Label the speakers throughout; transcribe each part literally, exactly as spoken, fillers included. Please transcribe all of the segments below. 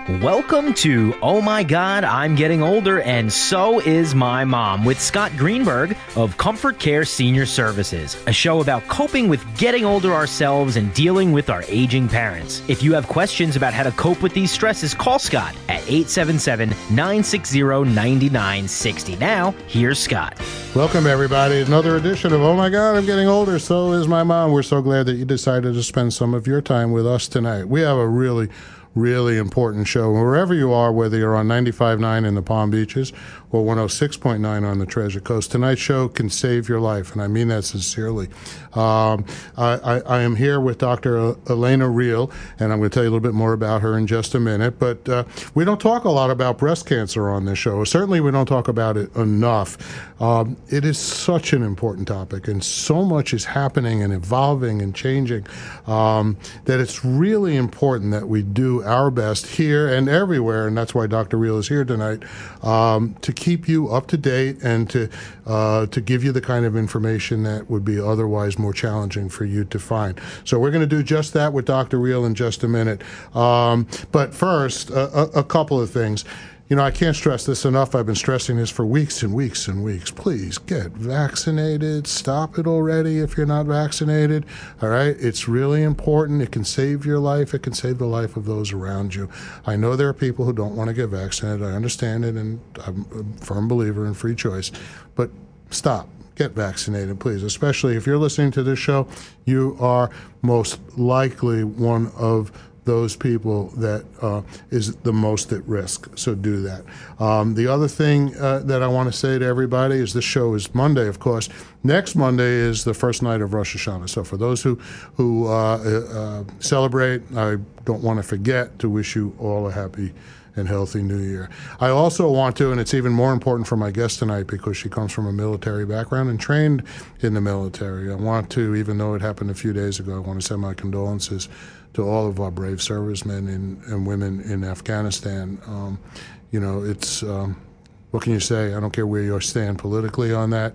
Speaker 1: Welcome to Oh My God, I'm Getting Older and So Is My Mom with Scott Greenberg of Comfort Care Senior Services, a show about coping with getting older ourselves and dealing with our aging parents. If you have questions about how to cope with these stresses, call Scott at eight seven seven, nine six zero, nine nine six zero. Now, here's Scott.
Speaker 2: Welcome, everybody. Another edition of Oh My God, I'm Getting Older, So Is My Mom. We're so glad that you decided to spend some of your time with us tonight. We have a really really important show. Wherever you are, whether you're on ninety-five point nine in the Palm Beaches or one oh six point nine on the Treasure Coast, tonight's show can save your life, and I mean that sincerely. Um, I, I, I am here with Doctor Elena Real, and I'm going to tell you a little bit more about her in just a minute, but uh, we don't talk a lot about breast cancer on this show. Certainly we don't talk about it enough. Um, it is such an important topic, and so much is happening and evolving and changing um, that it's really important that we do our best here and everywhere, and that's why Doctor Real is here tonight, um, to keep you up to date and to uh, to give you the kind of information that would be otherwise more challenging for you to find. So we're going to do just that with Doctor Real in just a minute. Um, but first, a, a, a couple of things. You know, I can't stress this enough. I've been stressing this for weeks and weeks and weeks. Please get vaccinated. Stop it already if you're not vaccinated. All right? It's really important. It can save your life. It can save the life of those around you. I know there are people who don't want to get vaccinated. I understand it, and I'm a firm believer in free choice. But stop. Get vaccinated, please. Especially if you're listening to this show, you are most likely one of those people that uh, is the most at risk. So do that. Um, the other thing uh, that I want to say to everybody is this show is Monday, of course. Next Monday is the first night of Rosh Hashanah. So for those who, who uh, uh, celebrate, I don't want to forget to wish you all a happy and healthy New Year. I also want to, and it's even more important for my guest tonight because she comes from a military background and trained in the military. I want to, even though it happened a few days ago, I want to send my condolences to all of our brave servicemen and, and women in Afghanistan. Um, you know, it's, um, what can you say? I don't care where you stand politically on that.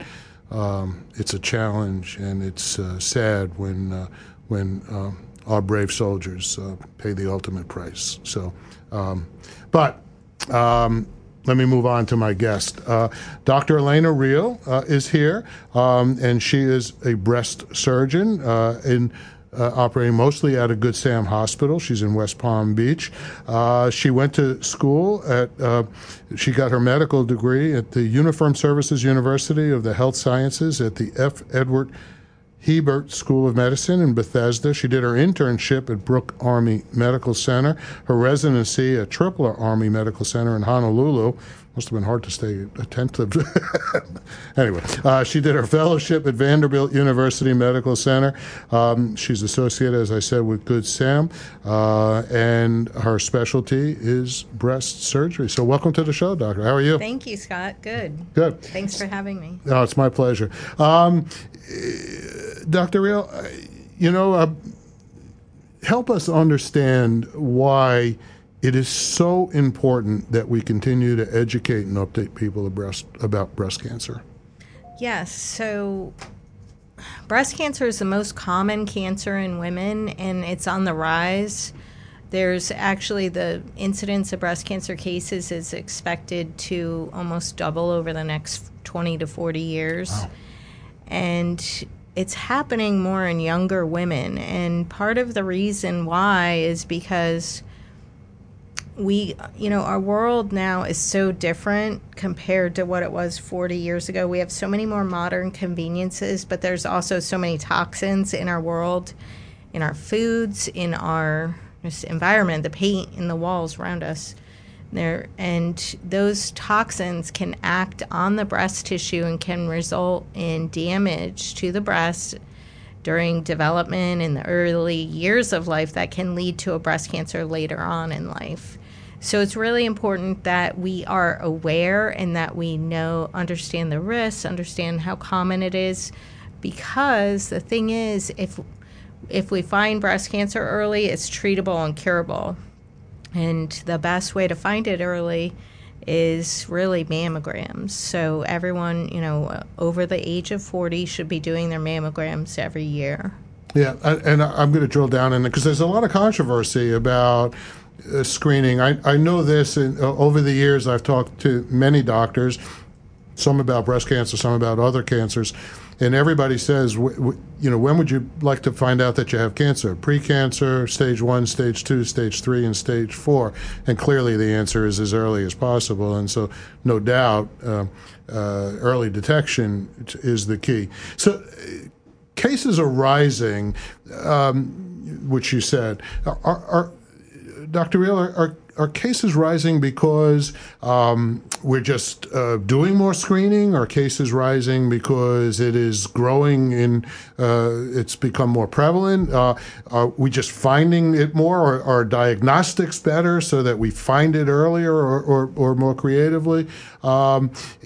Speaker 2: Um, it's a challenge, and it's uh, sad when, uh, when uh, our brave soldiers uh, pay the ultimate price. So, um, but um, let me move on to my guest. Uh, Doctor Elena Real uh, is here, um, and she is a breast surgeon uh, in Uh, operating mostly at a Good Sam hospital. She's in West Palm Beach. Uh, she went to school at, uh, she got her medical degree at the Uniformed Services University of the Health Sciences at the F. Edward Hebert School of Medicine in Bethesda. She did her internship at Brooke Army Medical Center, her residency at Tripler Army Medical Center in Honolulu. Must have been hard to stay attentive. Anyway, uh, she did her fellowship at Vanderbilt University Medical Center. Um, she's associated, as I said, with Good Sam, uh, and her specialty is breast surgery. So welcome to the show, Doctor. How are you?
Speaker 3: Thank you, Scott. Good.
Speaker 2: Good.
Speaker 3: Thanks for having me.
Speaker 2: Oh, it's my pleasure. Um, Doctor Real, you know, uh, help us understand why it is so important that we continue to educate and update people breast, about breast cancer.
Speaker 3: Yes, so breast cancer is the most common cancer in women, and it's on the rise. There's actually the incidence of breast cancer cases is expected to almost double over the next twenty to forty years.
Speaker 2: Wow.
Speaker 3: And it's happening more in younger women. And part of the reason why is because we, you know, our world now is so different compared to what it was forty years ago. We have so many more modern conveniences, but there's also so many toxins in our world, in our foods, in our just environment, the paint in the walls around us. There, and those toxins can act on the breast tissue and can result in damage to the breast during development in the early years of life that can lead to a breast cancer later on in life. So it's really important that we are aware and that we know, understand the risks, understand how common it is, because the thing is, if if we find breast cancer early, it's treatable and curable. And the best way to find it early is really mammograms. So everyone, you know, over the age of forty should be doing their mammograms every year.
Speaker 2: Yeah, and I'm going to drill down in it because there's a lot of controversy about uh, screening. I, I know this, and uh, over the years I've talked to many doctors, some about breast cancer, some about other cancers, and everybody says, w- w- you know, when would you like to find out that you have cancer? Pre-cancer, stage one, stage two, stage three, and stage four. And clearly the answer is as early as possible. And so no doubt uh, uh, early detection is the key. So uh, cases are rising, um, which you said. Are, are Doctor Riehl, are, are are cases rising because um, we're just uh, doing more screening? Are cases rising because it is growing in, uh, it's become more prevalent? Uh, are we just finding it more? Or are diagnostics better so that we find it earlier or, or, or more creatively? Um,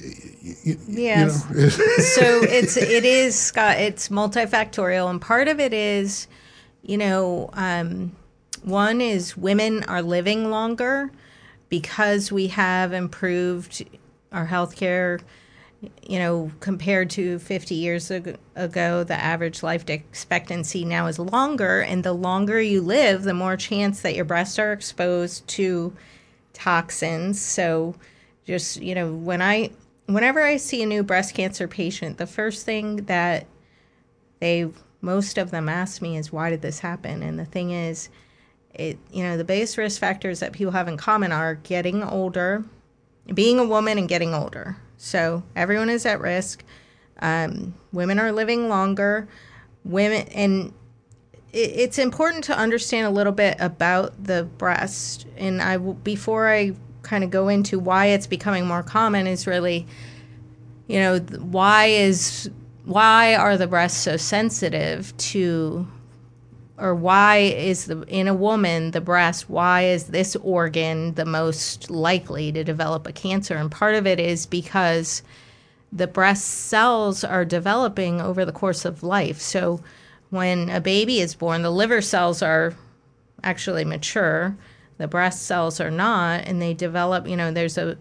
Speaker 2: y-
Speaker 3: yes.
Speaker 2: You know.
Speaker 3: So it's, it is, Scott, it's multifactorial. And part of it is, you know, um, one is women are living longer because we have improved our healthcare. You know, compared to fifty years ago, the average life expectancy now is longer. And the longer you live, the more chance that your breasts are exposed to toxins. So just, you know, when I, whenever I see a new breast cancer patient, the first thing that they, most of them ask me is, why did this happen? And the thing is, It, you know, the biggest risk factors that people have in common are getting older, being a woman and getting older. So everyone is at risk. Um, women are living longer. Women, and it, it's important to understand a little bit about the breast. And I, before I kind of go into why it's becoming more common, is really, you know, why is why are the breasts so sensitive to, or why is the, in a woman, the breast, why is this organ the most likely to develop a cancer? And part of it is because the breast cells are developing over the course of life. So when a baby is born, the liver cells are actually mature. The breast cells are not, and they develop, you know, there's a,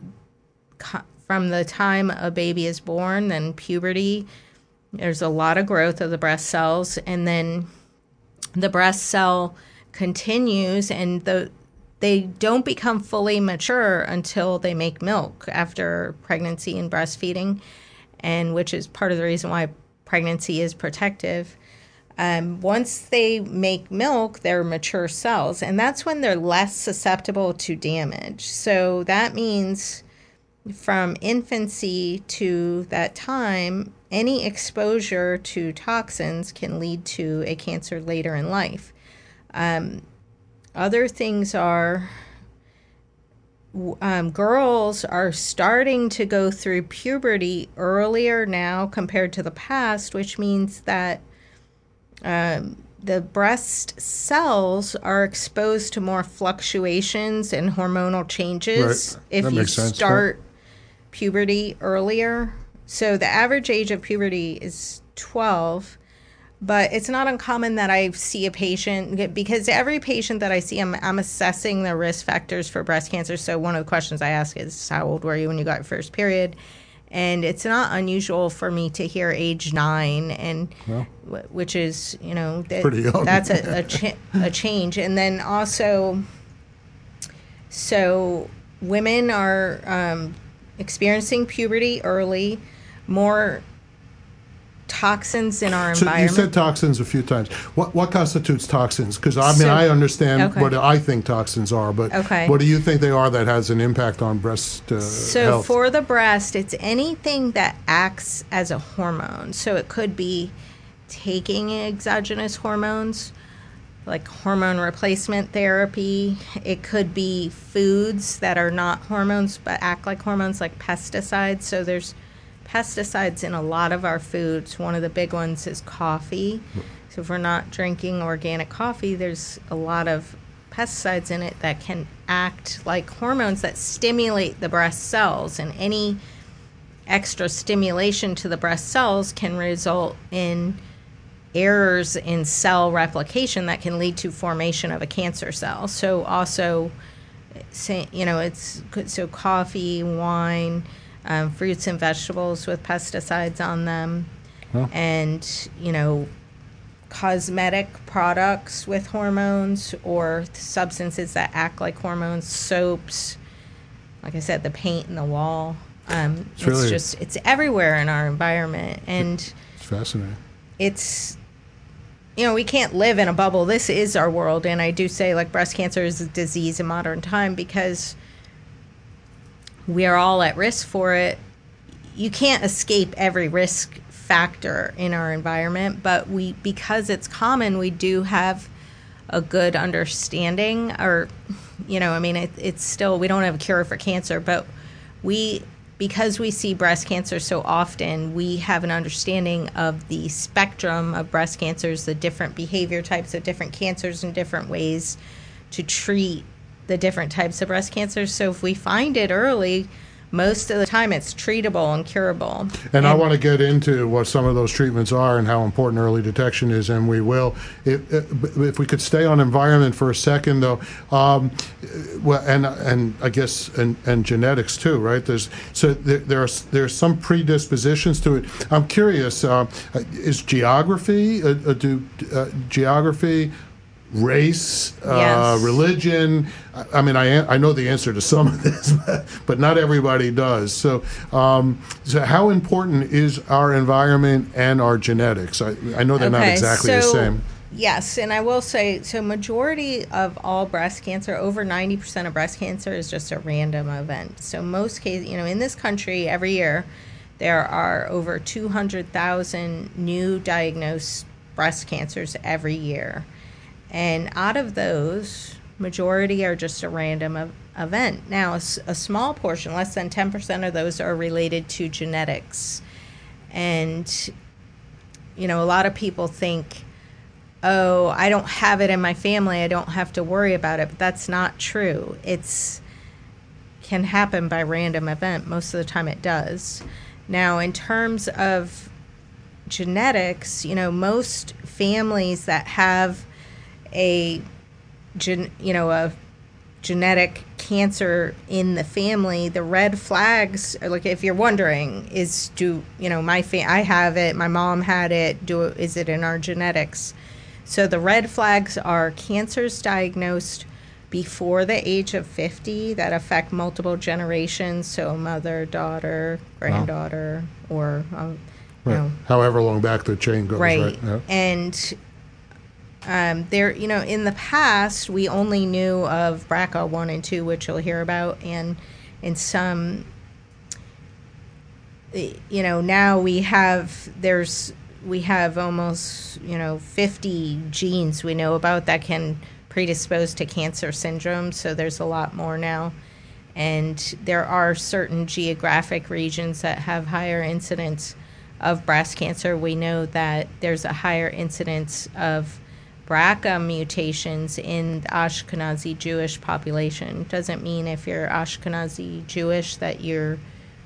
Speaker 3: from the time a baby is born, then puberty, there's a lot of growth of the breast cells, and then the breast cell continues, and the they don't become fully mature until they make milk after pregnancy and breastfeeding, and which is part of the reason why pregnancy is protective. Um, once they make milk, they're mature cells, and that's when they're less susceptible to damage. So that means from infancy to that time, any exposure to toxins can lead to a cancer later in life. Um, other things are um, girls are starting to go through puberty earlier now compared to the past, which means that um, the breast cells are exposed to more fluctuations and hormonal changes.
Speaker 2: Right.
Speaker 3: If
Speaker 2: That
Speaker 3: you
Speaker 2: makes sense.
Speaker 3: start puberty earlier. So the average age of puberty is twelve, but it's not uncommon that I see a patient, because every patient that I see, I'm, I'm assessing the risk factors for breast cancer. So one of the questions I ask is, how old were you when you got your first period? And it's not unusual for me to hear age nine, and
Speaker 2: Well,
Speaker 3: which is, you know, that,
Speaker 2: pretty young.
Speaker 3: that's a, a, cha- a change. And then also, so women are um, experiencing puberty early, more toxins in our
Speaker 2: So
Speaker 3: environment.
Speaker 2: you said toxins a few times. What what constitutes toxins? Because I mean,
Speaker 3: So-
Speaker 2: I understand
Speaker 3: okay.
Speaker 2: what I think toxins are, but
Speaker 3: Okay.
Speaker 2: what do you think they are that has an impact on breast uh,
Speaker 3: So
Speaker 2: health?
Speaker 3: for the breast, it's anything that acts as a hormone. So it could be taking exogenous hormones, like hormone replacement therapy. It could be foods that are not hormones but act like hormones, like pesticides. So there's pesticides in a lot of our foods. One of the big ones is coffee. So if we're not drinking organic coffee, there's a lot of pesticides in it that can act like hormones that stimulate the breast cells, and any extra stimulation to the breast cells can result in errors in cell replication that can lead to formation of a cancer cell. So also, say, you know, it's so coffee, wine, um, fruits and vegetables with pesticides on them,
Speaker 2: Huh.
Speaker 3: and, you know, cosmetic products with hormones or substances that act like hormones, soaps, like I said, the paint in the wall. Um, it's, it's really, just, it's everywhere in our environment. And
Speaker 2: it's fascinating.
Speaker 3: It's, you know, we can't live in a bubble. This is our world. And I do say, like, breast cancer is a disease in modern time because we are all at risk for it. You can't escape every risk factor in our environment, but we, because it's common, we do have a good understanding, or, you know, I mean, it, it's still, we don't have a cure for cancer, but we, because we see breast cancer so often, we have an understanding of the spectrum of breast cancers, the different behavior types of different cancers and different ways to treat the different types of breast cancers. So if we find it early, most of the time it's treatable and curable.
Speaker 2: And,
Speaker 3: and
Speaker 2: I want to get into what some of those treatments are and how important early detection is, and we will. If, if we could stay on environment for a second, though, um, well, and and I guess and, and genetics too, right? There's so there, there's there's some predispositions to it. I'm curious, uh, is geography, uh, uh, do uh, geography, race,
Speaker 3: yes.
Speaker 2: uh, religion. I mean, I I know the answer to some of this, but not everybody does. So, um, so how important is our environment and our genetics? I, I know they're
Speaker 3: okay,
Speaker 2: not exactly
Speaker 3: so,
Speaker 2: the same.
Speaker 3: Yes, and I will say, so majority of all breast cancer, over ninety percent of breast cancer is just a random event. So most cases, you know, in this country, every year, there are over two hundred thousand new diagnosed breast cancers every year. And out of those, majority are just a random ev- event. Now, a, s- a small portion, less than ten percent of those are related to genetics. And, you know, a lot of people think, oh, I don't have it in my family, I don't have to worry about it. But that's not true. It's can happen by random event. Most of the time it does. Now, in terms of genetics, you know, most families that have a gen, you know a genetic cancer in the family, the red flags are, like, if you're wondering, is do you know my fa- I have it, my mom had it, do is it in our genetics? So the red flags are cancers diagnosed before the age of fifty that affect multiple generations, so mother, daughter, granddaughter, wow. or um,
Speaker 2: right.
Speaker 3: you know,
Speaker 2: however long back the chain goes, right?
Speaker 3: right.
Speaker 2: Yeah.
Speaker 3: And Um, there, you know, in the past, we only knew of B R C A one and two, which you'll hear about, and in some, you know, now we have, there's, we have almost, you know, fifty genes we know about that can predispose to cancer syndrome, so there's a lot more now. And there are certain geographic regions that have higher incidence of breast cancer. We know that there's a higher incidence of B R C A mutations in the Ashkenazi Jewish population. Doesn't mean if you're Ashkenazi Jewish that you're,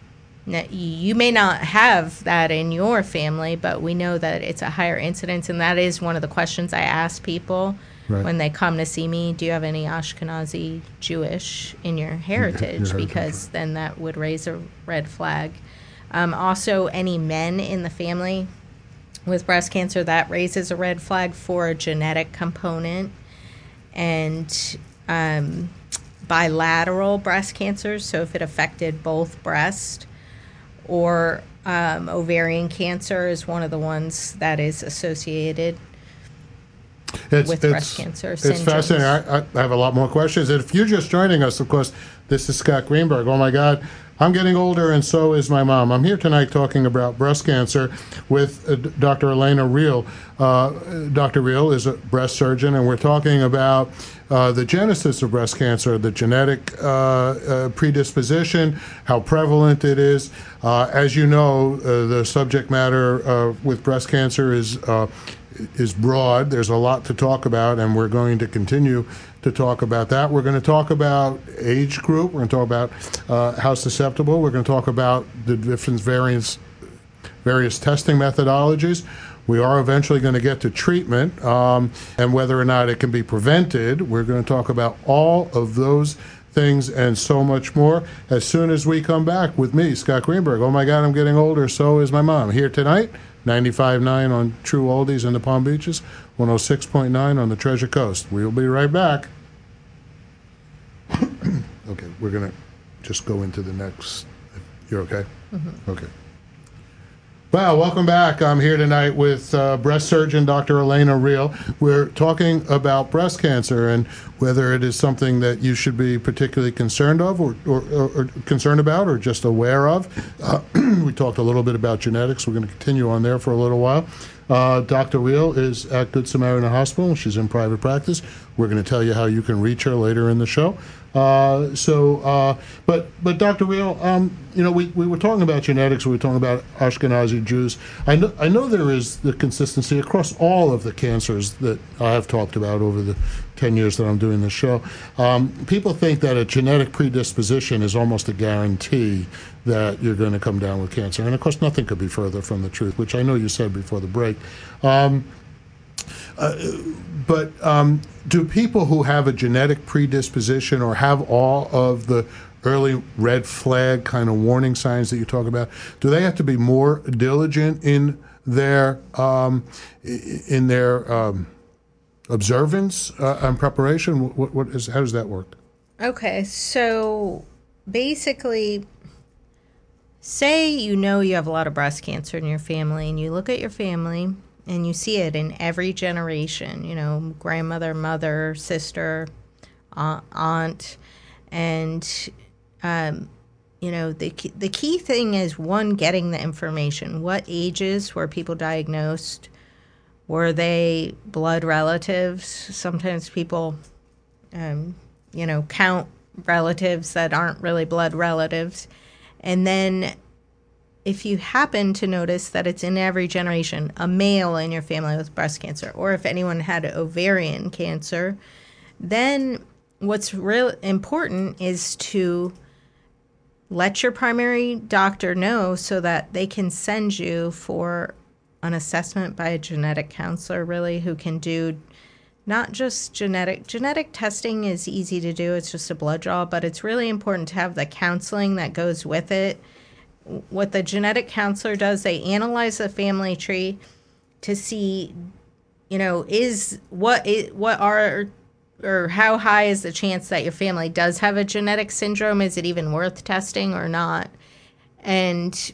Speaker 3: you may not have that in your family, but we know that it's a higher incidence, and that is one of the questions I ask people right. when they come to see me. Do you have any Ashkenazi Jewish in your heritage? Your because heritage. Then that would raise a red flag. Um, also, any men in the family with breast cancer, that raises a red flag for a genetic component. And um, bilateral breast cancers, so if it affected both breast, or um, ovarian cancer is one of the ones that is associated
Speaker 2: it's,
Speaker 3: with
Speaker 2: it's,
Speaker 3: breast cancer
Speaker 2: It's
Speaker 3: syndromes.
Speaker 2: fascinating. I, I have a lot more questions. And if you're just joining us, of course, this is Scott Greenberg. Oh, my God. I'm getting older, and so is my mom. I'm here tonight talking about breast cancer with uh, Doctor Elena Real. Uh, Doctor Real is a breast surgeon, and we're talking about uh, the genesis of breast cancer, the genetic uh, uh, predisposition, how prevalent it is. Uh, as you know, uh, the subject matter uh, with breast cancer is uh, is broad. There's a lot to talk about, and we're going to continue to talk about that. We're going to talk about age group. We're going to talk about uh, how susceptible. We're going to talk about the different various, various testing methodologies. We are eventually going to get to treatment um, and whether or not it can be prevented. We're going to talk about all of those things and so much more as soon as we come back with me, Scott Greenberg. Oh, my God, I'm getting older. So is my mom. Here tonight ninety-five point nine on True Oldies in the Palm Beaches, one oh six point nine on the Treasure Coast. We'll be right back. Okay, we're going to just go into the next. You're okay? Mm-hmm. Okay. Well, welcome back. I'm here tonight with uh, breast surgeon Doctor Elena Real. We're talking about breast cancer and whether it is something that you should be particularly concerned of or, or, or, or concerned about or just aware of. Uh, we talked a little bit about genetics. We're going to continue on there for a little while. Uh, Doctor Real is at Good Samaritan Hospital. She's in private practice. We're going to tell you how you can reach her later in the show. Uh, so, uh, but but Doctor Real, um, you know, we, we were talking about genetics. We were talking about Ashkenazi Jews. I know I know there is the consistency across all of the cancers that I have talked about over the ten years that I'm doing this show. Um, people think that a genetic predisposition is almost a guarantee that you're going to come down with cancer, and of course, nothing could be further from the truth. Which I know you said before the break. Um, Uh, but um, do people who have a genetic predisposition or have all of the early red flag kind of warning signs that you talk about, do they have to be more diligent in their um, in their um, observance uh, and preparation? What, what is how does that work?
Speaker 3: Okay, so basically, say you know you have a lot of breast cancer in your family, and you look at your family. And you see it in every generation, you know, grandmother, mother, sister, aunt. And, um, you know, the key, the key thing is, one, getting the information. What ages were people diagnosed? Were they blood relatives? Sometimes people, um, you know, count relatives that aren't really blood relatives. And then if you happen to notice that it's in every generation, a male in your family with breast cancer, or if anyone had ovarian cancer, then what's real important is to let your primary doctor know so that they can send you for an assessment by a genetic counselor, really, who can do not just genetic. Genetic testing is easy to do. It's just a blood draw, but it's really important to have the counseling that goes with it. What the genetic counselor does, they analyze the family tree to see, you know, is what is, what are or how high is the chance that your family does have a genetic syndrome? Is it even worth testing or not? And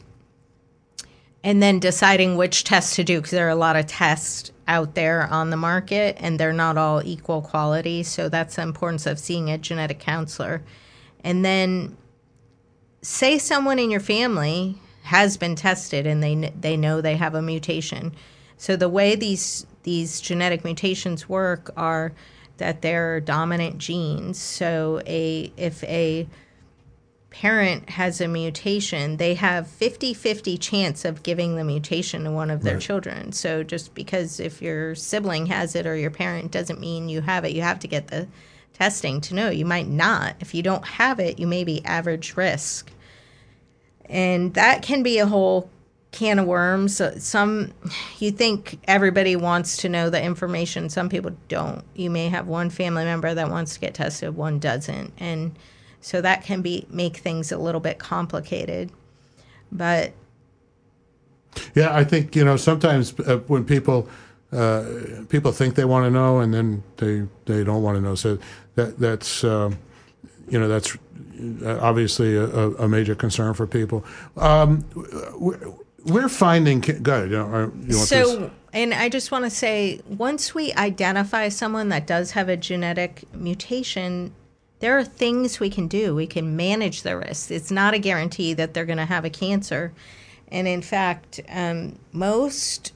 Speaker 3: and then deciding which tests to do, because there are a lot of tests out there on the market, and they're not all equal quality. So that's the importance of seeing a genetic counselor. And then say someone in your family has been tested and they they know they have a mutation. So the way these these genetic mutations work are that they're dominant genes. So a if a parent has a mutation, they have fifty-fifty chance of giving the mutation to one of their right. children. So just because if your sibling has it or your parent doesn't mean you have it. You have to get the testing to know. You might not. If you don't have it, you may be average risk. And that can be a whole can of worms. Some, you think everybody wants to know the information. Some people don't. You may have one family member that wants to get tested, one doesn't. And so that can be make things a little bit complicated. But
Speaker 2: yeah, I think, you know, sometimes uh, when people uh, people think they want to know and then they they don't want to know. So that that's uh, you know that's obviously a, a major concern for people. Um, we're finding. Go ahead. You know, you want
Speaker 3: so,
Speaker 2: this?
Speaker 3: And I just want to say, once we identify someone that does have a genetic mutation, there are things we can do. We can manage the risk. It's not a guarantee that they're going to have a cancer. And in fact, um, most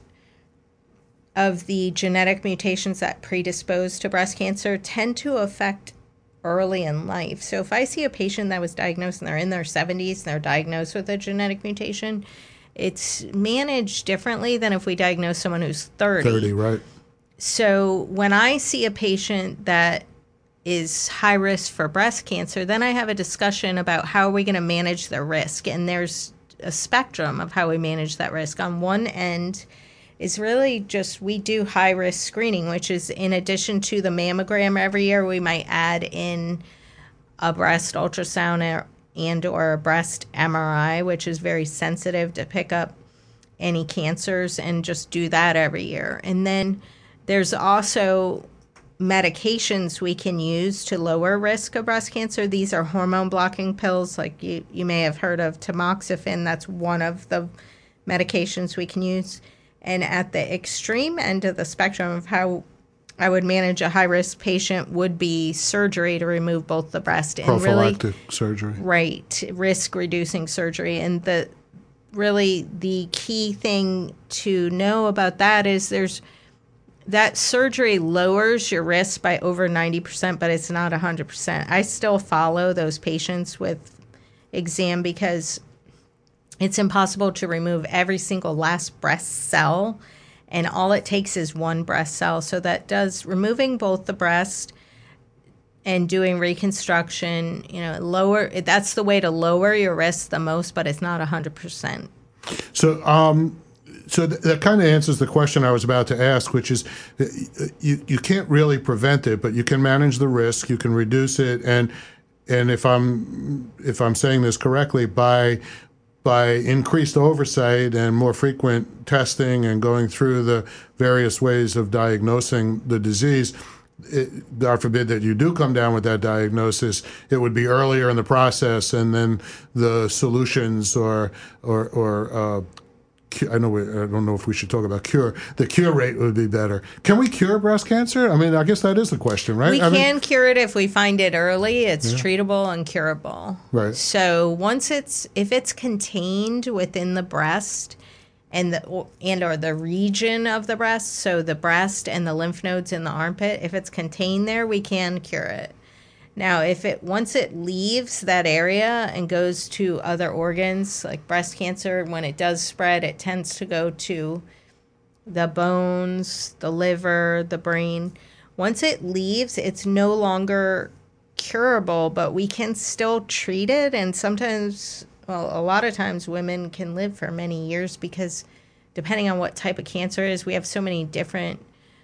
Speaker 3: of the genetic mutations that predispose to breast cancer tend to affect early in life. So if I see a patient that was diagnosed and they're in their seventies and they're diagnosed with a genetic mutation, it's managed differently than if we diagnose someone who's thirty.
Speaker 2: thirty, right.
Speaker 3: So when I see a patient that is high risk for breast cancer, then I have a discussion about how are we going to manage the risk. And there's a spectrum of how we manage that risk. On one end is really just we do high-risk screening, which is in addition to the mammogram every year, we might add in a breast ultrasound and or a breast M R I, which is very sensitive to pick up any cancers and just do that every year. And then there's also medications we can use to lower risk of breast cancer. These are hormone blocking pills, like you, you may have heard of tamoxifen. That's one of the medications we can use. And at the extreme end of the spectrum of how I would manage a high-risk patient would be surgery to remove both the breast. And
Speaker 2: prophylactic
Speaker 3: really,
Speaker 2: surgery.
Speaker 3: Right, risk-reducing surgery. And the really the key thing to know about that is there's that surgery lowers your risk by over ninety percent, but it's not one hundred percent. I still follow those patients with exam because it's impossible to remove every single last breast cell, and all it takes is one breast cell. So that does removing both the breast and doing reconstruction, you know, lower. That's the way to lower your risk the most, but it's not one hundred percent.
Speaker 2: So, um, so th- that kind of answers the question I was about to ask, which is uh, you you can't really prevent it, but you can manage the risk, you can reduce it, and and if I'm if I'm saying this correctly, by by increased oversight and more frequent testing and going through the various ways of diagnosing the disease, it, God forbid that you do come down with that diagnosis, it would be earlier in the process, and then the solutions or or or uh, I know we, I don't know if we should talk about cure. The cure rate would be better. Can we cure breast cancer? I mean, I guess that is the question, right?
Speaker 3: We
Speaker 2: I
Speaker 3: can
Speaker 2: mean,
Speaker 3: cure it if we find it early. It's
Speaker 2: Yeah.
Speaker 3: treatable and curable.
Speaker 2: Right.
Speaker 3: So once it's if it's contained within the breast and the or- and or the region of the breast, so the breast and the lymph nodes in the armpit, if it's contained there, we can cure it. Now, if it once it leaves that area and goes to other organs, like breast cancer, when it does spread, it tends to go to the bones, the liver, the brain. Once it leaves, it's no longer curable, but we can still treat it. And sometimes, well, a lot of times women can live for many years because depending on what type of cancer it is, we have so many different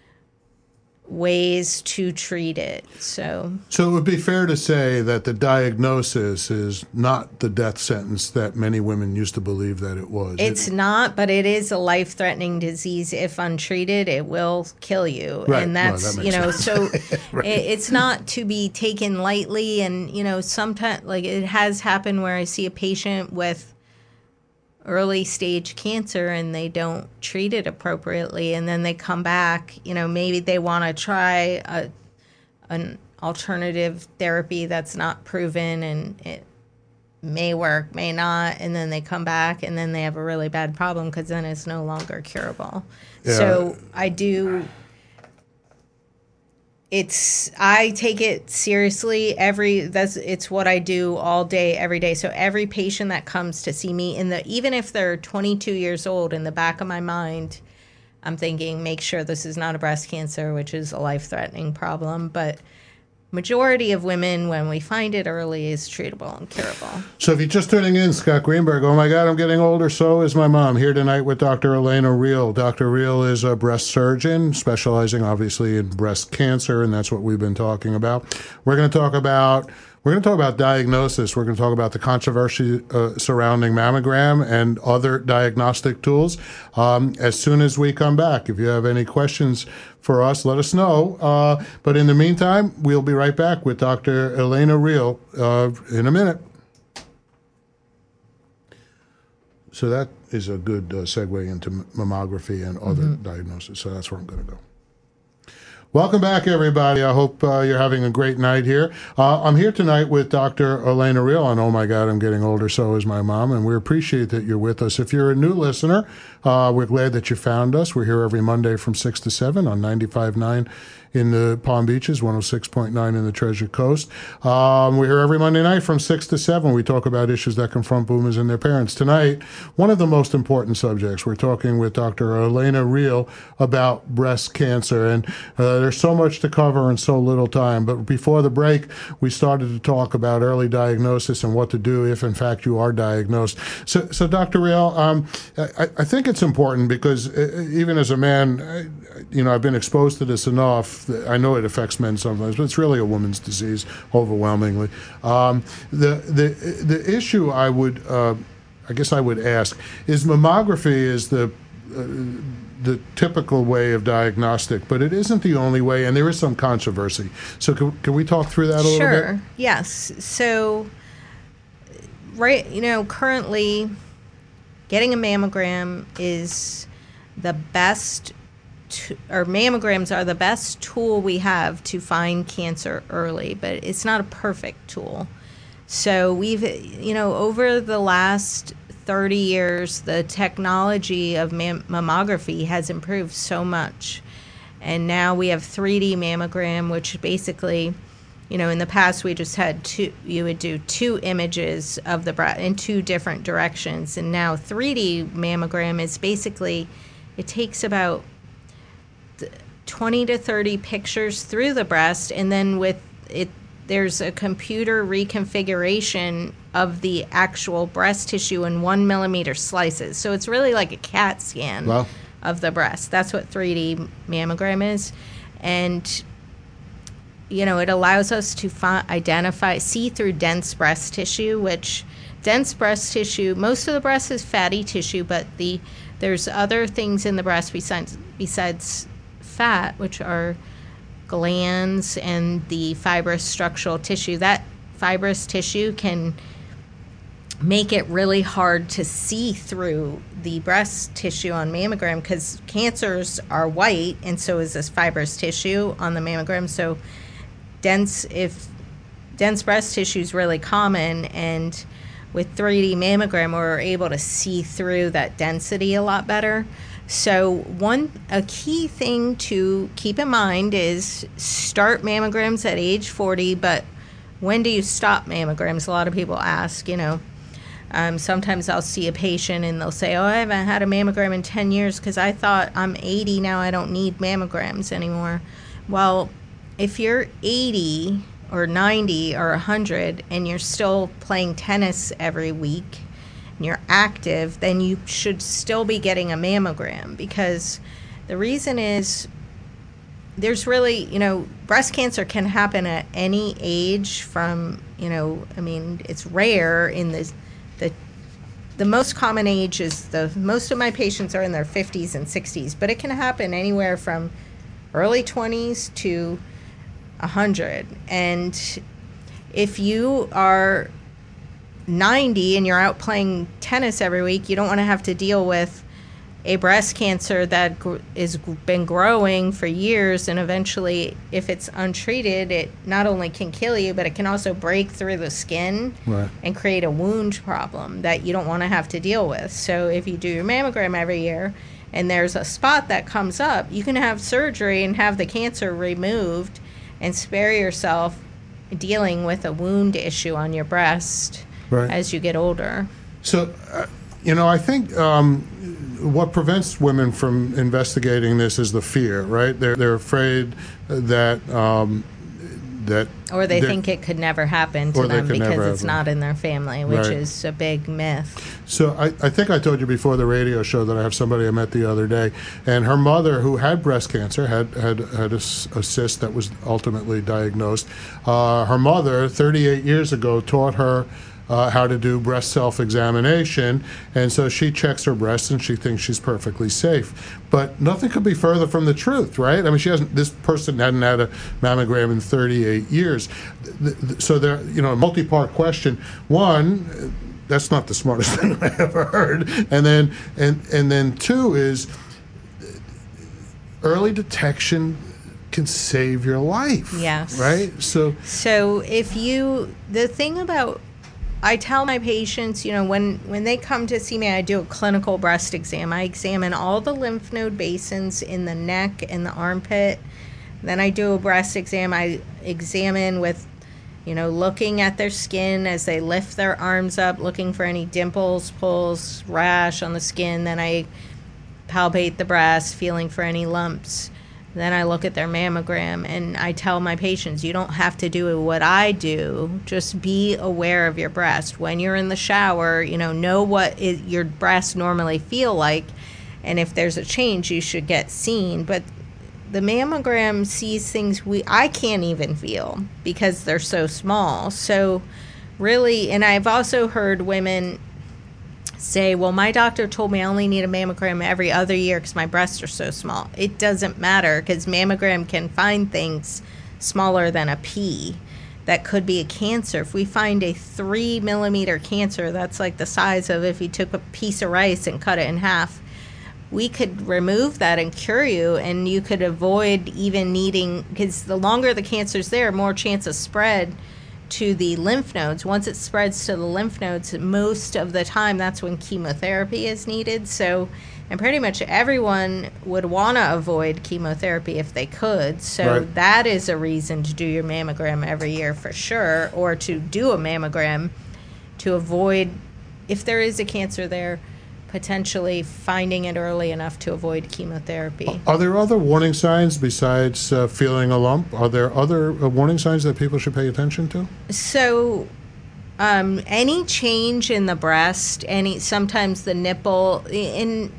Speaker 3: ways to treat it. So
Speaker 2: So it would be fair to say that the diagnosis is not the death sentence that many women used to believe that it was.
Speaker 3: it's
Speaker 2: It-
Speaker 3: not, but it is a life-threatening disease. If untreated, it will kill you.
Speaker 2: Right.
Speaker 3: And
Speaker 2: Well,
Speaker 3: that's,
Speaker 2: that
Speaker 3: you
Speaker 2: makes
Speaker 3: know,
Speaker 2: sense.
Speaker 3: so
Speaker 2: Right.
Speaker 3: it, it's not to be taken lightly. And, you know, sometimes, like it has happened where I see a patient with early stage cancer and they don't treat it appropriately, and then they come back, you know, maybe they want to try a, an alternative therapy that's not proven, and it may work, may not, and then they come back and then they have a really bad problem because then it's no longer curable.
Speaker 2: Yeah.
Speaker 3: So I do it's I take it seriously. Every that's it's what I do all day, every day. So every patient that comes to see me, in the even if they're twenty-two years old, in the back of my mind, I'm thinking, make sure this is not a breast cancer, which is a life-threatening problem. But majority of women, when we find it early, is treatable and curable.
Speaker 2: So if you're just tuning in, Scott Greenberg, oh my God, I'm getting older, so is my mom. Here tonight with Doctor Elena Reel. Doctor Reel is a breast surgeon, specializing obviously in breast cancer, and that's what we've been talking about. We're going to talk about We're going to talk about diagnosis. We're going to talk about the controversy uh, surrounding mammogram and other diagnostic tools um, as soon as we come back. If you have any questions for us, let us know. Uh, but in the meantime, we'll be right back with Doctor Elena Reel uh, in a minute. So that is a good uh, segue into mammography and other mm-hmm. diagnoses. So that's where I'm going to go. Welcome back, everybody. I hope uh, you're having a great night here. Uh, I'm here tonight with Doctor Elena Reel on Oh My God, I'm Getting Older, So Is My Mom, and we appreciate that you're with us. If you're a new listener, uh, we're glad that you found us. We're here every Monday from six to seven on ninety-five point nine in the Palm Beaches, one oh six point nine in the Treasure Coast. Um, we're here every Monday night from six to seven. We talk about issues that confront boomers and their parents. Tonight, one of the most important subjects, we're talking with Doctor Elena Reel about breast cancer. And uh, there's so much to cover in so little time. But before the break, we started to talk about early diagnosis and what to do if, in fact, you are diagnosed. So, so Doctor Reel, um, I, I think it's important because even as a man, you know, I've been exposed to this enough. I know it affects men sometimes, but it's really a woman's disease overwhelmingly. Um, the the the issue I would uh, I guess I would ask, is mammography is the uh, the typical way of diagnostic, but it isn't the only way, and there is some controversy. So can, can we talk through that a little bit?
Speaker 3: Sure. Yes. So, right, you know, currently getting a mammogram is the best, t- or mammograms are the best tool we have to find cancer early, but it's not a perfect tool. So we've, you know, over the last thirty years, the technology of mam- mammography has improved so much. And now we have three D mammogram, which basically, you know, in the past we just had two, you would do two images of the breast in two different directions. And now three D mammogram is basically, it takes about twenty to thirty pictures through the breast, and then with it, there's a computer reconfiguration of the actual breast tissue in one millimeter slices. So it's really like a CAT scan
Speaker 2: Wow.
Speaker 3: of the breast. That's what three D mammogram is. And, you know, it allows us to fi- identify, see through dense breast tissue, which dense breast tissue, most of the breast is fatty tissue, but the there's other things in the breast besides, besides fat, which are glands and the fibrous structural tissue. That fibrous tissue can make it really hard to see through the breast tissue on mammogram, because cancers are white and so is this fibrous tissue on the mammogram. So dense if dense breast tissue is really common, and with three D mammogram we're able to see through that density a lot better. So one a key thing to keep in mind is start mammograms at age forty, but when do you stop mammograms? A lot of people ask, you know. Um, sometimes I'll see a patient and they'll say, oh, I haven't had a mammogram in ten years because I thought I'm eighty now, I don't need mammograms anymore. Well, if you're eighty or ninety or one hundred and you're still playing tennis every week, and you're active, then you should still be getting a mammogram, because the reason is there's really, you know, breast cancer can happen at any age from, you know, I mean, it's rare in the, the, the most common age is the, most of my patients are in their fifties and sixties, but it can happen anywhere from early twenties to one hundred. And if you are ninety and you're out playing tennis every week, you don't want to have to deal with a breast cancer that gr- is been growing for years, and eventually, if it's untreated, it not only can kill you, but it can also break through the skin
Speaker 2: Right.
Speaker 3: and create a wound problem that you don't want to have to deal with. So if you do your mammogram every year and there's a spot that comes up, you can have surgery and have the cancer removed and spare yourself dealing with a wound issue on your breast.
Speaker 2: Right.
Speaker 3: As you get older.
Speaker 2: So, uh, you know, I think um, what prevents women from investigating this is the fear, right? They're they're afraid that um, that
Speaker 3: or they think it could never happen to them because it's
Speaker 2: happen.
Speaker 3: not in their family, which
Speaker 2: Right.
Speaker 3: is a big myth.
Speaker 2: So I, I think I told you before the radio show that I have somebody I met the other day, and her mother, who had breast cancer, had had, had a, s- a cyst that was ultimately diagnosed. Uh, her mother, thirty-eight years ago, taught her Uh, how to do breast self-examination, and so she checks her breasts and she thinks she's perfectly safe. But nothing could be further from the truth, right? I mean, she hasn't. This person hadn't had a mammogram in thirty-eight years. Th- th- So there, you know, a multi-part question. One, that's not the smartest thing I ever heard. And then, and and then two is early detection can save your life.
Speaker 3: Yes.
Speaker 2: Right. So.
Speaker 3: So if you, the thing about, I tell my patients, you know, when, when they come to see me, I do a clinical breast exam. I examine all the lymph node basins in the neck and the armpit. Then I do a breast exam. I examine with, you know, looking at their skin as they lift their arms up, looking for any dimples, pulls, rash on the skin. Then I palpate the breast, feeling for any lumps. Then I look at their mammogram, and I tell my patients, you don't have to do what I do. Just be aware of your breast. When you're in the shower, you know, know what it, your breasts normally feel like, and if there's a change, you should get seen. But the mammogram sees things we I can't even feel because they're so small. So really, and I've also heard women say, well, my doctor told me I only need a mammogram every other year because my breasts are so small. It doesn't matter, because mammogram can find things smaller than a pea that could be a cancer. If we find a three millimeter cancer, that's like the size of if you took a piece of rice and cut it in half, we could remove that and cure you, and you could avoid even needing, because the longer the cancer's there, more chance of spread to the lymph nodes. Once it spreads to the lymph nodes, most of the time that's when chemotherapy is needed. So, and pretty much everyone would want to avoid chemotherapy if they could. So
Speaker 2: Right.
Speaker 3: that is a reason to do your mammogram every year for sure, or to do a mammogram to avoid, if there is a cancer there, potentially finding it early enough to avoid chemotherapy.
Speaker 2: Are there other warning signs besides uh, feeling a lump? Are there other uh, warning signs that people should pay attention to?
Speaker 3: So, um, any change in the breast, any sometimes the nipple, in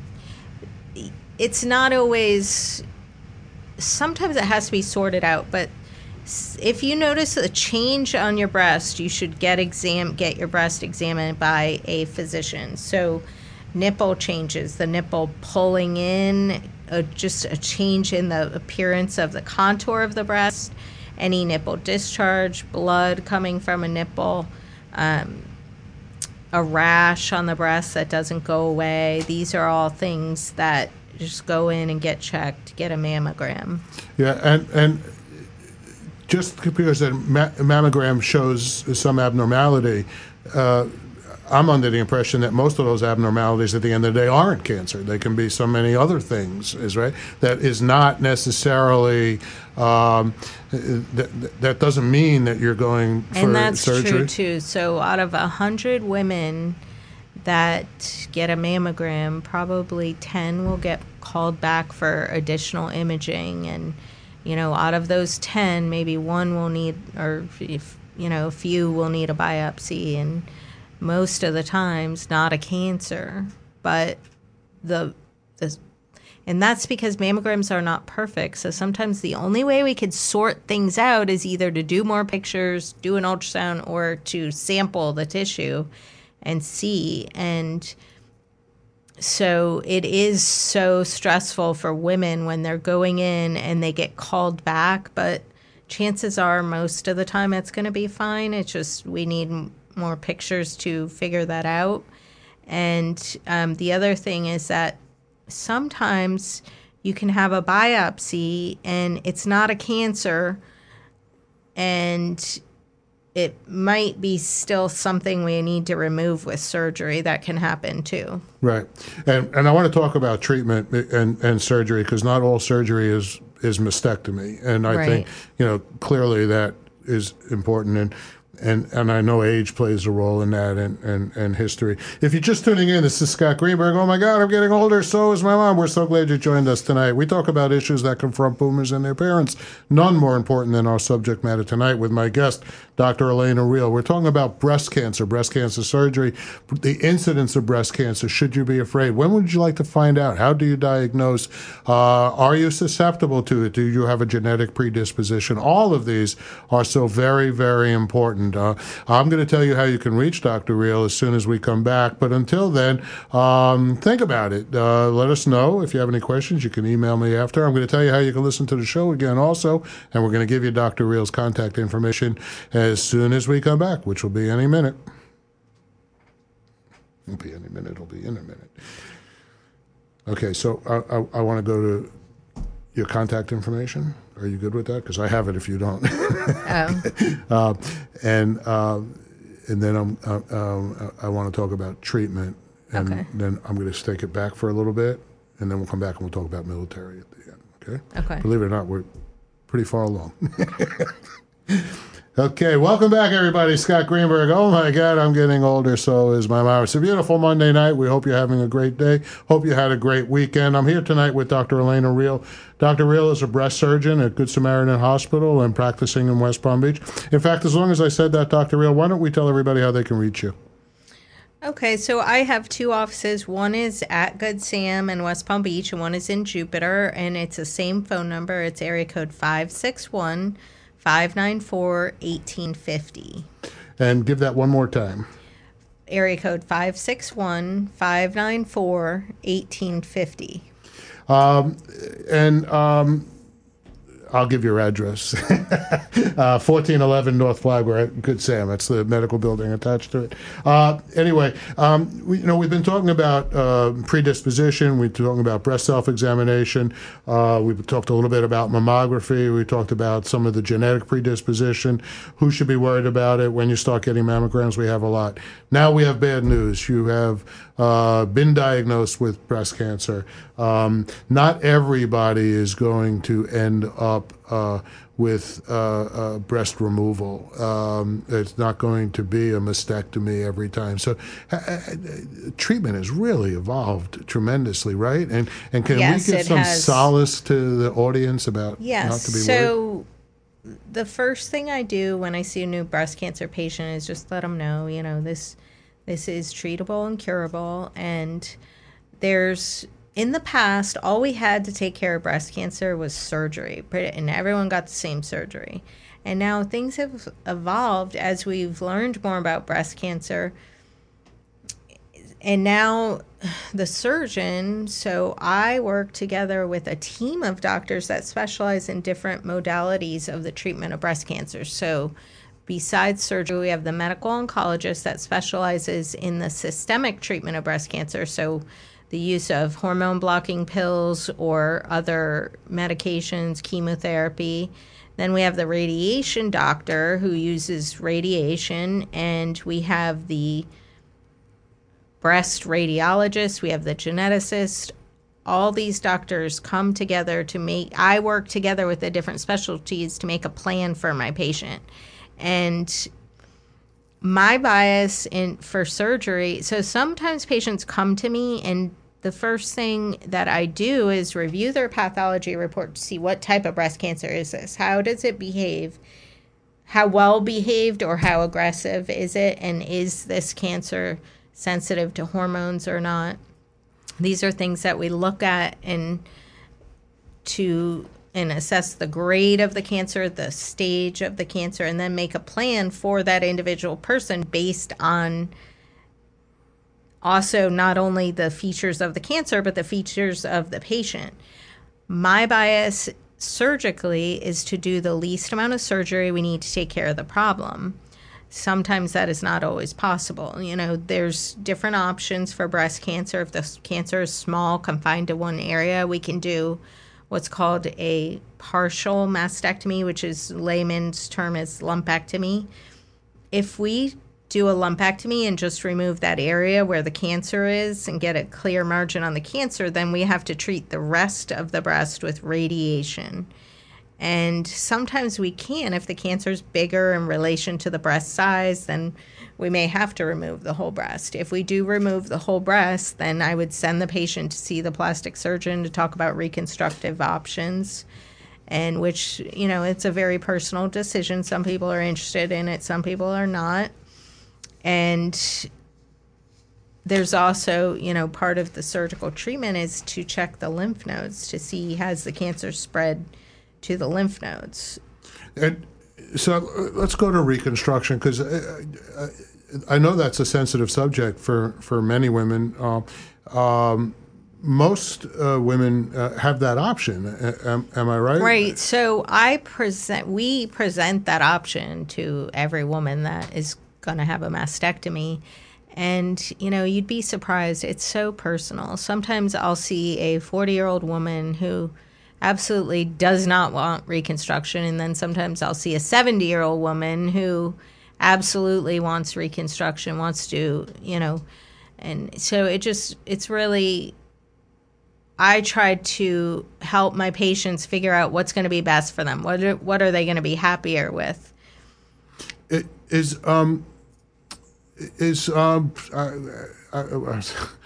Speaker 3: it's not always. Sometimes it has to be sorted out, but s- if you notice a change on your breast, you should get exam get your breast examined by a physician. So, nipple changes, the nipple pulling in, uh, just a change in the appearance of the contour of the breast, any nipple discharge, blood coming from a nipple, um, a rash on the breast that doesn't go away. These are all things that just go in and get checked, get a mammogram.
Speaker 2: Yeah, and and just because a ma- mammogram shows some abnormality, uh, I'm under the impression that most of those abnormalities at the end of the day aren't cancer. They can be so many other things, is right? That is not necessarily, um, that, that doesn't mean that you're going for
Speaker 3: And that's
Speaker 2: surgery.
Speaker 3: true too. So out of a hundred women that get a mammogram, probably ten will get called back for additional imaging, and you know, out of those ten, maybe one will need, or if you know, a few will need a biopsy, and most of the times not a cancer, but the the and that's because mammograms are not perfect. So sometimes the only way we could sort things out is either to do more pictures, do an ultrasound, or to sample the tissue and see. And so it is so stressful for women when they're going in and they get called back, but chances are most of the time it's going to be fine. It's just we need more pictures to figure that out. And um, the other thing is that sometimes you can have a biopsy and it's not a cancer, and it might be still something we need to remove with surgery. That can happen too.
Speaker 2: Right. And and I want to talk about treatment and, and surgery, because not all surgery is, is mastectomy. And I
Speaker 3: Right.
Speaker 2: think, you know, clearly that is important. And And and I know age plays a role in that, and, and, and history. If you're just tuning in, this is Scott Greenberg. Oh my God, I'm getting older. So is my mom. We're so glad you joined us tonight. We talk about issues that confront boomers and their parents. None more important than our subject matter tonight with my guest, Doctor Elena Real. We're talking about breast cancer, breast cancer surgery, the incidence of breast cancer. Should you be afraid? When would you like to find out? How do you diagnose? Uh, are you susceptible to it? Do you have a genetic predisposition? All of these are so very, very important. Uh, I'm going to tell you how you can reach Doctor Real as soon as we come back. But until then, um, think about it. Uh, let us know. If you have any questions, you can email me after. I'm going to tell you how you can listen to the show again also. And we're going to give you Doctor Real's contact information as soon as we come back, which will be any minute. Won't be any minute. It'll be in a minute. Okay, so I, I, I want to go to your contact information. Are you good with that? Because I have it if you don't.
Speaker 3: Oh.
Speaker 2: uh, and uh, and then I'm, uh, um, I want to talk about treatment, and
Speaker 3: Okay.
Speaker 2: then I'm going to take it back for a little bit, and then we'll come back and we'll talk about military at the end. Okay?
Speaker 3: Okay.
Speaker 2: Believe it or not, we're pretty far along. Okay, welcome back, everybody. Scott Greenberg. Oh, my God, I'm getting older, so is my mom. It's a beautiful Monday night. We hope you're having a great day. Hope you had a great weekend. I'm here tonight with Doctor Elena Real. Doctor Real is a breast surgeon at Good Samaritan Hospital and practicing in West Palm Beach. In fact, as long as I said that, Doctor Real, why don't we tell everybody how they can reach you?
Speaker 3: Okay, so I have two offices. One is at Good Sam in West Palm Beach, and one is in Jupiter, and it's the same phone number. It's area code five six one, five nine four, one eight five zero.
Speaker 2: And give that one more time.
Speaker 3: area code five six one, five nine four, one eight five zero.
Speaker 2: Um, and um, I'll give your address. uh, fourteen eleven North Flagler. Good Sam. That's the medical building attached to it. Uh, anyway, um, we, you know, we've been talking about uh, predisposition. We've been talking about breast self-examination. Uh, we've talked a little bit about mammography. We talked about some of the genetic predisposition. Who should be worried about it when you start getting mammograms? We have a lot. Now we have bad news. You have uh, been diagnosed with breast cancer. Um, not everybody is going to end up uh, with uh, uh, breast removal. Um, it's not going to be a mastectomy every time. So uh, uh, treatment has really evolved tremendously, right? And and can
Speaker 3: yes,
Speaker 2: we give some
Speaker 3: has.
Speaker 2: solace to the audience about
Speaker 3: yes.
Speaker 2: not to be
Speaker 3: so
Speaker 2: worried?
Speaker 3: The first thing I do when I see a new breast cancer patient is just let them know, you know, this this is treatable and curable. And there's, in the past, all we had to take care of breast cancer was surgery, and everyone got the same surgery. And now things have evolved as we've learned more about breast cancer. And now the surgeon, so I work together with a team of doctors that specialize in different modalities of the treatment of breast cancer. So besides surgery, we have the medical oncologist that specializes in the systemic treatment of breast cancer. So the use of hormone blocking pills or other medications, chemotherapy. Then we have the radiation doctor who uses radiation, and we have the breast radiologist, we have the geneticist. All these doctors come together to make, I work together with the different specialties to make a plan for my patient. And my bias in for surgery, so sometimes patients come to me and the first thing that I do is review their pathology report to see what type of breast cancer is this? How does it behave? How well behaved or how aggressive is it? And is this cancer sensitive to hormones or not? These are things that we look at and to and assess the grade of the cancer, the stage of the cancer, and then make a plan for that individual person based on also not only the features of the cancer, but the features of the patient. My bias surgically is to do the least amount of surgery we need to take care of the problem. Sometimes that is not always possible. You know, there's different options for breast cancer. If the cancer is small, confined to one area, we can do what's called a partial mastectomy, which is layman's term is lumpectomy. If we do a lumpectomy and just remove that area where the cancer is and get a clear margin on the cancer, then we have to treat the rest of the breast with radiation. And sometimes we can, if the cancer is bigger in relation to the breast size, then we may have to remove the whole breast. If we do remove the whole breast, then I would send the patient to see the plastic surgeon to talk about reconstructive options, and which, you know, it's a very personal decision. Some people are interested in it, some people are not. And there's also, you know, part of the surgical treatment is to check the lymph nodes to see has the cancer spread to the lymph nodes.
Speaker 2: And so let's go to reconstruction, because I, I know that's a sensitive subject for, for many women. Uh, um, most uh, women uh, have that option. Am, am I right?
Speaker 3: Right. So I present, we present that option to every woman that is going to have a mastectomy. And, you know, you'd be surprised. It's so personal. Sometimes I'll see a forty-year-old woman who absolutely does not want reconstruction. And then sometimes I'll see a seventy-year-old woman who absolutely wants reconstruction, wants to, you know, and so it just, it's really, I try to help my patients figure out what's going to be best for them. What are, what are they going to be happier with?
Speaker 2: It is, um, is, um, uh, uh,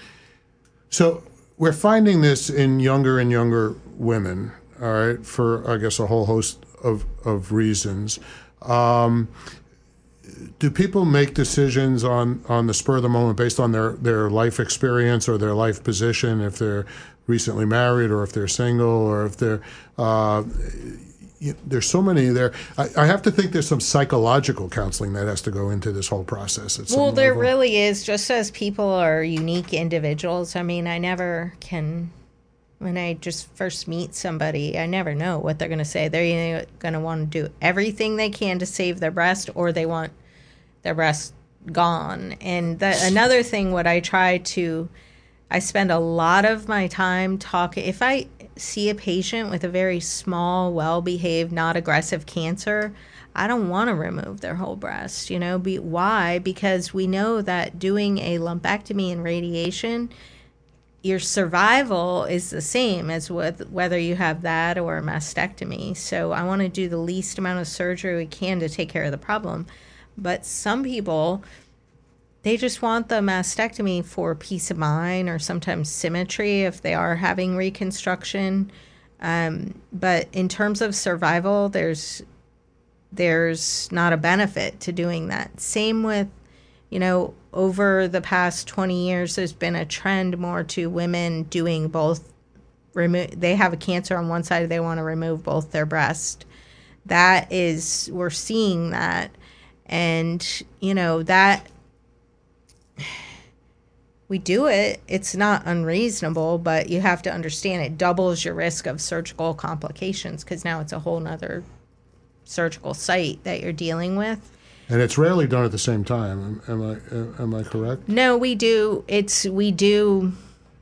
Speaker 2: so we're finding this in younger and younger women, all right, for, I guess, a whole host of, of reasons. Um, do people make decisions on, on the spur of the moment based on their, their life experience or their life position, if they're recently married or if they're single or if they're, uh, you, there's so many there. I, I have to think there's some psychological counseling that has to go into this whole process. At some
Speaker 3: well, there
Speaker 2: level.
Speaker 3: really is, just as people are unique individuals. I mean, I never can, when I just first meet somebody, I never know what they're going to say. They're either going to want to do everything they can to save their breast, or they want their breast gone. And the, another thing, what I try to, I spend a lot of my time talking, if I see a patient with a very small, well-behaved, not aggressive cancer, I don't want to remove their whole breast, you know. Be, why? Because we know that doing a lumpectomy and radiation, your survival is the same as with whether you have that or a mastectomy. So I want to do the least amount of surgery we can to take care of the problem. But some people, they just want the mastectomy for peace of mind, or sometimes symmetry if they are having reconstruction. Um, but in terms of survival, there's there's not a benefit to doing that. Same with, you know, over the past twenty years, there's been a trend more to women doing both. Remo- they have a cancer on one side, they want to remove both their breast. That is, we're seeing that. And, you know, that we do it. It's not unreasonable, but you have to understand it doubles your risk of surgical complications, because now it's a whole nother surgical site that you're dealing with.
Speaker 2: And it's rarely done at the same time. Am, am I am I correct?
Speaker 3: No, we do. It's we do.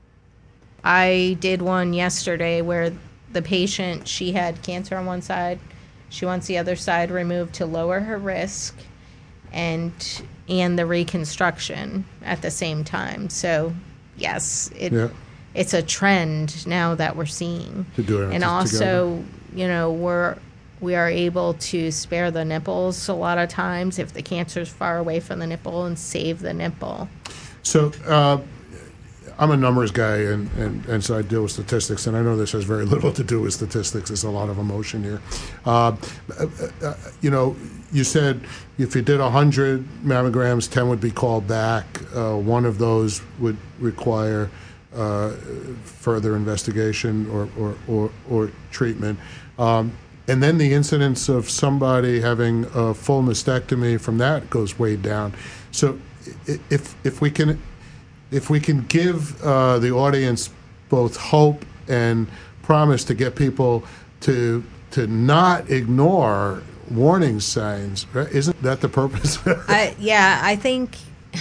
Speaker 3: I did one yesterday where the patient, she had cancer on one side. She wants the other side removed to lower her risk, and and the reconstruction at the same time. So, yes, it
Speaker 2: Yeah.
Speaker 3: it's a trend now that we're seeing.
Speaker 2: To do it
Speaker 3: and
Speaker 2: t-
Speaker 3: also,
Speaker 2: together.
Speaker 3: you know, we're we are able to spare the nipples a lot of times if the cancer's far away from the nipple, and save the nipple.
Speaker 2: So uh, I'm a numbers guy, and, and, and so I deal with statistics, and I know this has very little to do with statistics. There's a lot of emotion here. Uh, uh, you know, you said if you did one hundred mammograms, ten would be called back. Uh, one of those would require uh, further investigation or, or, or, or treatment. Um, and then the incidence of somebody having a full mastectomy from that goes way down. So if if we can if we can give uh, the audience both hope and promise to get people to to not ignore warning signs, right? Isn't that the purpose?
Speaker 3: I, yeah, I think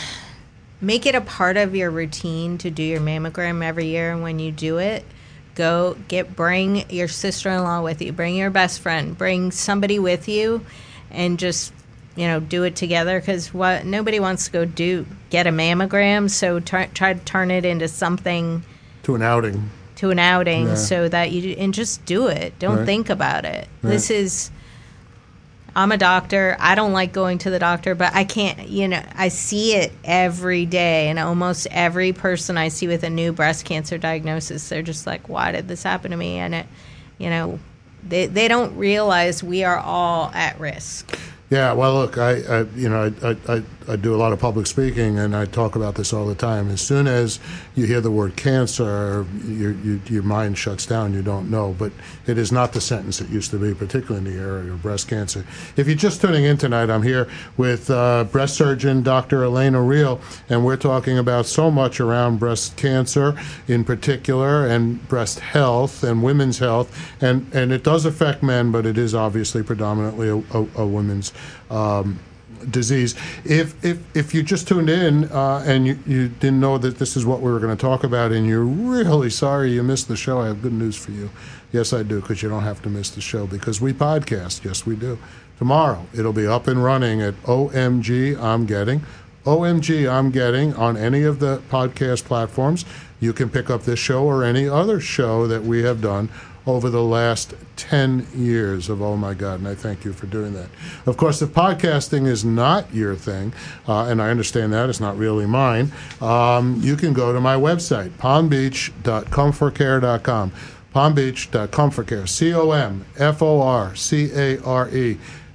Speaker 3: make it a part of your routine to do your mammogram every year. And when you do it, go get bring your sister-in-law with you, bring your best friend, bring somebody with you, and just, you know, do it together. Because what nobody wants to go do get a mammogram, so try, try to turn it into something,
Speaker 2: to an outing.
Speaker 3: to an outing,
Speaker 2: Yeah.
Speaker 3: so that you and just do it. Don't
Speaker 2: Right.
Speaker 3: think about it.
Speaker 2: Right.
Speaker 3: This is. I'm a doctor. I don't like going to the doctor, but I can't, you know, I see it every day. And almost every person I see with a new breast cancer diagnosis, they're just like, why did this happen to me? And, it, you know, they, they don't realize we are all at risk.
Speaker 2: Yeah, well, look, I, I you know, I, I, I do a lot of public speaking, and I talk about this all the time. As soon as you hear the word cancer, your, your, your mind shuts down. You don't know. But it is not the sentence it used to be, particularly in the area of breast cancer. If you're just tuning in tonight, I'm here with uh, breast surgeon Doctor Elena Real, and we're talking about so much around breast cancer in particular, and breast health and women's health. And, and it does affect men, but it is obviously predominantly a, a, a women's Um, disease. If if if you just tuned in uh, and you, you didn't know that this is what we were going to talk about, and you're really sorry you missed the show, I have good news for you. Yes, I do, because you don't have to miss the show, because we podcast. Yes, we do. Tomorrow, it'll be up and running at O M G I'm Getting. O M G I'm Getting on any of the podcast platforms. You can pick up this show or any other show that we have done over the last ten years of Oh My God, and I thank you for doing that. Of course, if podcasting is not your thing, uh, and I understand that, it's not really mine, um, you can go to my website, palm beach dot comfort care dot com, palm beach dot comfort care, C O M F O R C A R E.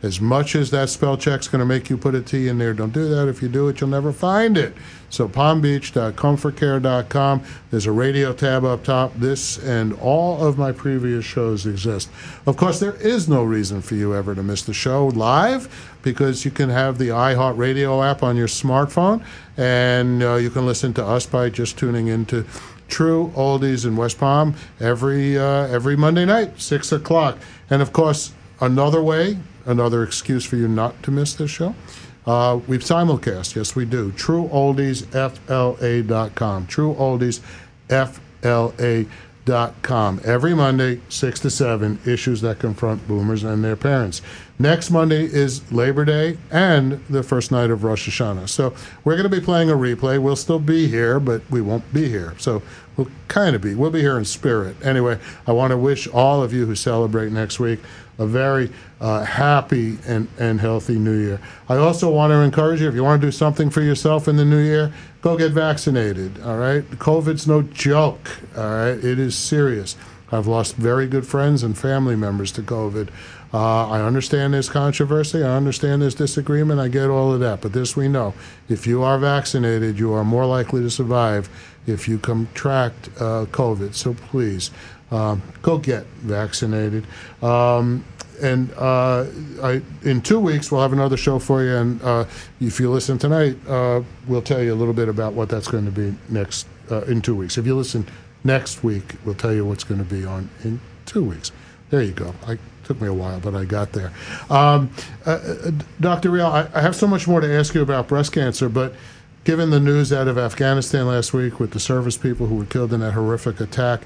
Speaker 2: As much as that spell check's going to make you put a T in there, don't do that. If you do it, you'll never find it. So palm beach dot comfort care dot com. There's a radio tab up top. This and all of my previous shows exist. Of course, there is no reason for you ever to miss the show live, because you can have the iHeartRadio app on your smartphone, and uh, you can listen to us by just tuning into True Oldies in West Palm every uh, every Monday night, six o'clock. And of course, another way, another excuse for you not to miss this show, uh, we simulcast. Yes, we do. True Oldies F L A dot com. True Oldies F L A dot com. Every Monday, six to seven, issues that confront boomers and their parents. Next Monday is Labor Day and the first night of Rosh Hashanah. So we're going to be playing a replay. We'll still be here, but we won't be here. So we'll kind of be. We'll be here in spirit. Anyway, I want to wish all of you who celebrate next week a very uh, happy and, and healthy New Year. I also want to encourage you, if you want to do something for yourself in the New Year, go get vaccinated, all right? COVID's no joke, all right? It is serious. I've lost very good friends and family members to COVID. Uh, I understand there's controversy. I understand there's disagreement. I get all of that. But this we know. If you are vaccinated, you are more likely to survive if you contract uh, COVID. So please, um, go get vaccinated. Um, and uh, I, in two weeks, we'll have another show for you. And uh, if you listen tonight, uh, we'll tell you a little bit about what that's going to be next uh, in two weeks. If you listen next week, we'll tell you what's going to be on in two weeks. There you go. I took me a while, but I got there. Um, uh, Doctor Rial, I, I have so much more to ask you about breast cancer, but given the news out of Afghanistan last week with the service people who were killed in that horrific attack,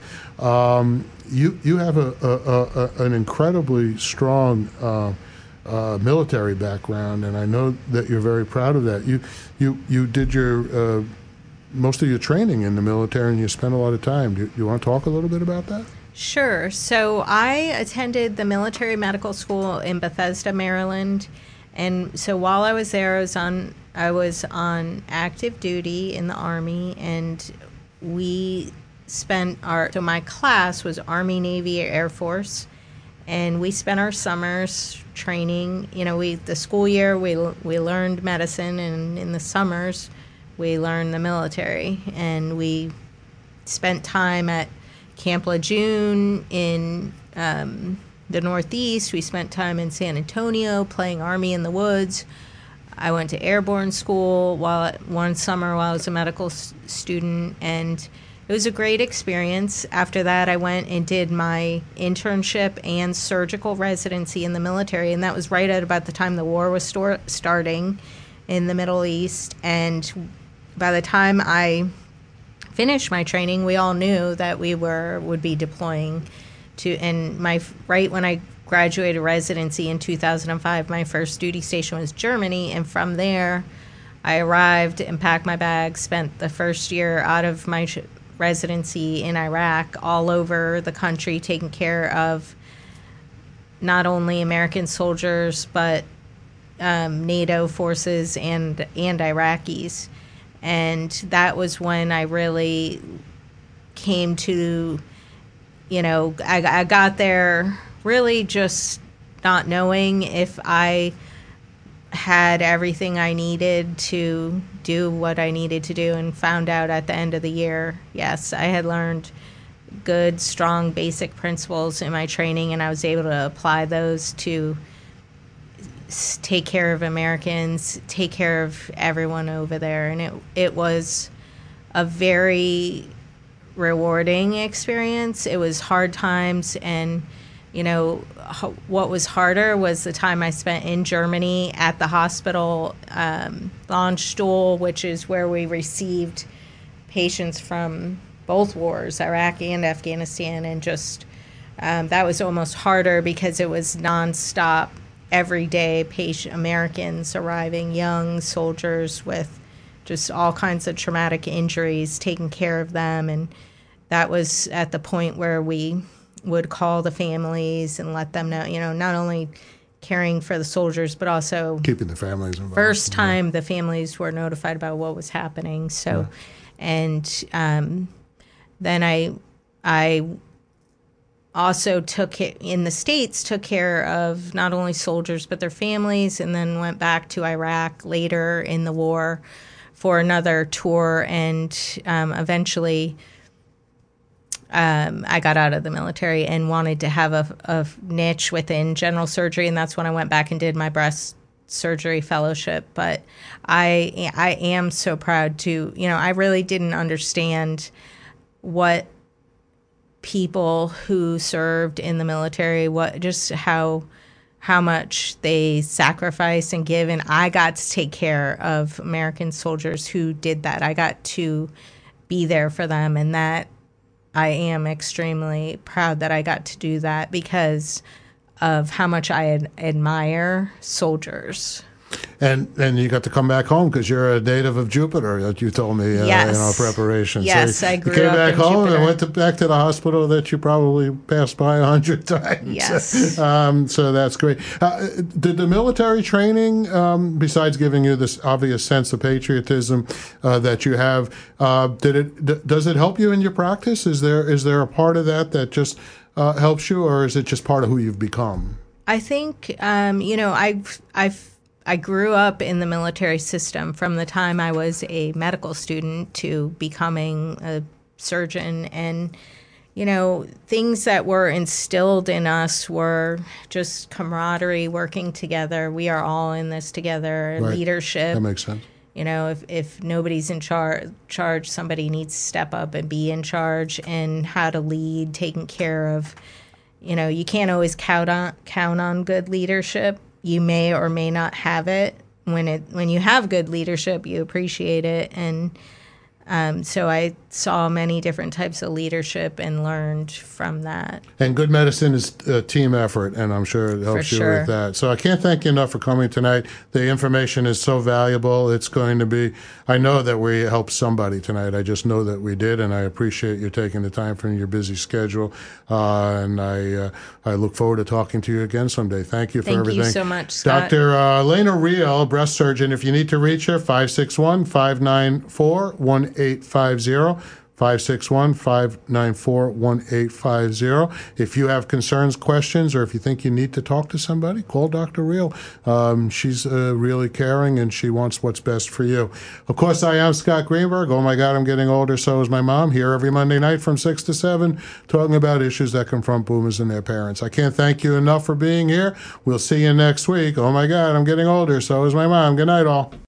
Speaker 2: um, you you have a, a, a an incredibly strong uh, uh, military background, and I know that you're very proud of that. You you you did your uh, most of your training in the military, and you spent a lot of time. Do you, you want to talk a little bit about that?
Speaker 3: Sure. So I attended the military medical school in Bethesda, Maryland, and so while I was there, I was on I was on active duty in the Army, and we spent our so my class was Army, Navy, Air Force, and we spent our summers training. You know, we the school year we we learned medicine, and in the summers we learned the military, and we spent time at Camp Lejeune in um, the Northeast. We spent time in San Antonio playing Army in the Woods. I went to airborne school while one summer while I was a medical s- student, and it was a great experience. After that, I went and did my internship and surgical residency in the military, and that was right at about the time the war was stor- starting in the Middle East. And by the time I finished my training, we all knew that we were would be deploying to. And my right when I graduated residency in two thousand five, my first duty station was Germany, and from there, I arrived and packed my bags. Spent the first year out of my sh- residency in Iraq, all over the country, taking care of not only American soldiers but um, NATO forces and and Iraqis. And that was when I really came to, you know, I, I got there really just not knowing if I had everything I needed to do what I needed to do, and found out at the end of the year, yes, I had learned good, strong, basic principles in my training, and I was able to apply those to take care of Americans, take care of everyone over there. And it it was a very rewarding experience. It was hard times, and you know what was harder was the time I spent in Germany at the hospital um, launch stool, which is where we received patients from both wars, Iraq and Afghanistan, and just um, that was almost harder because it was nonstop. Every day, patient Americans arriving, young soldiers with just all kinds of traumatic injuries, taking care of them. And that was at the point where we would call the families and let them know, you know, not only caring for the soldiers, but also
Speaker 2: keeping the families involved.
Speaker 3: First time yeah. the families were notified about what was happening. So, yeah. and um, then I, I, also took it in the States, took care of not only soldiers but their families, and then went back to Iraq later in the war for another tour, and um, eventually um, I got out of the military and wanted to have a, a niche within general surgery, and that's when I went back and did my breast surgery fellowship. But I I am so proud to, you know, I really didn't understand what people who served in the military, what just how how much they sacrifice and give, and I got to take care of American soldiers who did that. I got to be there for them, and that I am extremely proud that I got to do that because of how much I ad- admire soldiers.
Speaker 2: And and you got to come back home because you're a native of Jupiter, that you told me uh,
Speaker 3: yes.
Speaker 2: in our preparation.
Speaker 3: Yes,
Speaker 2: so
Speaker 3: I grew
Speaker 2: you came
Speaker 3: up
Speaker 2: back
Speaker 3: in
Speaker 2: home
Speaker 3: Jupiter.
Speaker 2: and went to, back to the hospital that you probably passed by a hundred times.
Speaker 3: Yes.
Speaker 2: um, so that's great. Uh, did the military training, um, besides giving you this obvious sense of patriotism uh, that you have, uh, did it? D- does it help you in your practice? Is there is there a part of that that just uh, helps you, or is it just part of who you've become?
Speaker 3: I think um, you know I've I've. I grew up in the military system from the time I was a medical student to becoming a surgeon. And, you know, things that were instilled in us were just camaraderie, working together. We are all in this together,
Speaker 2: Right.
Speaker 3: leadership.
Speaker 2: That makes sense.
Speaker 3: You know, if, if nobody's in char- charge, somebody needs to step up and be in charge, and how to lead, taking care of, you know, you can't always count on, count on good leadership. You may or may not have it. When it when you have good leadership, you appreciate it. And um, so I saw many different types of leadership and learned from that.
Speaker 2: And good medicine is a team effort, and I'm sure it helps
Speaker 3: For
Speaker 2: you
Speaker 3: sure.
Speaker 2: with that. So I can't thank you enough for coming tonight. The information is so valuable. It's going to be, I know that we helped somebody tonight. I just know that we did, and I appreciate you taking the time from your busy schedule. Uh, and I uh, I look forward to talking to you again someday. Thank you for
Speaker 3: Thank
Speaker 2: everything.
Speaker 3: you so much, Scott.
Speaker 2: Doctor Uh, Elena Riel, breast surgeon. If you need to reach her, five six one, five nine four, one eight five zero. five six one, five nine four, one eight five zero. If you have concerns, questions, or if you think you need to talk to somebody, call Doctor Riel. Um, she's uh, really caring, and she wants what's best for you. Of course, I am Scott Greenberg. Oh, my God, I'm getting older. So is my mom. Here every Monday night from six to seven, talking about issues that confront boomers and their parents. I can't thank you enough for being here. We'll see you next week. Oh, my God, I'm getting older. So is my mom. Good night, all.